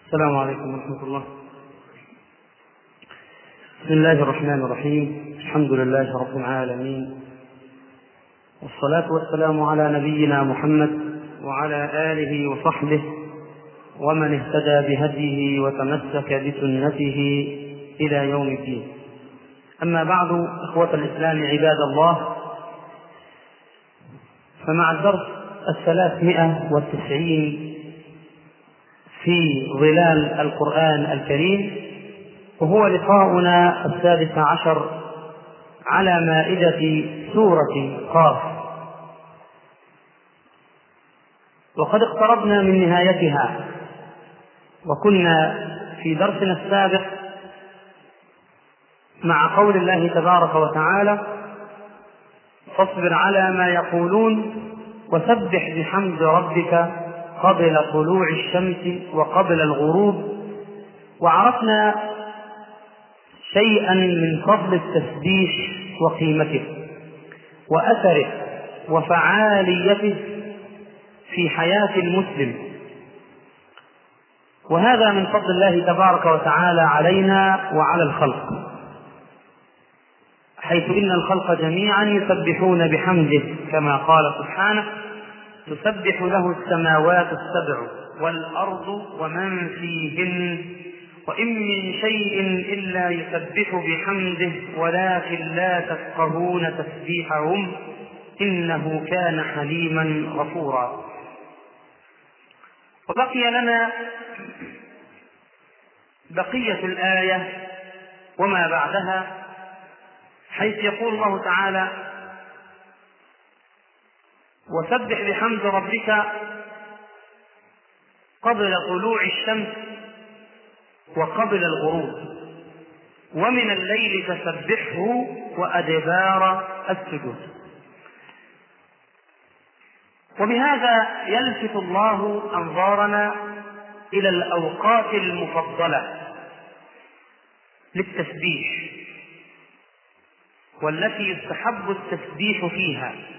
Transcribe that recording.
السلام عليكم ورحمة الله. بسم الله الرحمن الرحيم. الحمد لله رب العالمين، والصلاة والسلام على نبينا محمد وعلى آله وصحبه ومن اهتدى بهديه وتمسك بسنته إلى يوم الدين. أما بعد، إخوة الإسلام عباد الله، فمع الدرس 390 في ظلال القرآن الكريم، وهو لقاؤنا 16 على مائدة سورة قاف، وقد اقتربنا من نهايتها. وكنا في درسنا السابق مع قول الله تبارك وتعالى: فاصبر على ما يقولون وسبح بحمد ربك قبل طلوع الشمس وقبل الغروب. وعرفنا شيئا من فضل التسبيح وقيمته وأثره وفعاليته في حياة المسلم، وهذا من فضل الله تبارك وتعالى علينا وعلى الخلق، حيث إن الخلق جميعا يسبحون بحمده، كما قال سبحانه: تسبح له السماوات السبع والأرض ومن فيهن وإن من شيء إلا يسبح بحمده ولكن لا تفقهون تسبيحهم إنه كان حليما غفورا. وبقي لنا بقية الآية وما بعدها، حيث يقول الله تعالى: وسبح بحمد ربك قبل طلوع الشمس وقبل الغروب ومن الليل فسبحه وأدبار السجود. وبهذا يلفت الله أنظارنا إلى الأوقات المفضلة للتسبيح، والتي يستحب التسبيح فيها،